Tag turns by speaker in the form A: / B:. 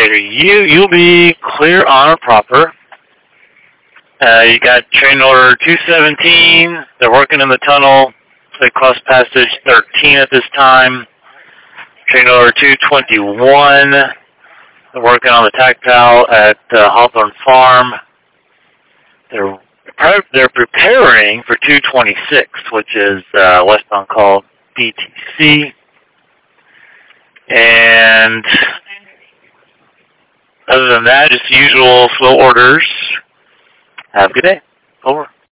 A: indicator. You'll be clear on or proper. You got train order 217. They're working in the tunnel. They cross passage 13 at this time. Train order 221. They're working on the tactile at Hawthorne Farm. They're preparing for 226, which is westbound called BTC. And other than that, just usual slow orders. Have a good day. Over.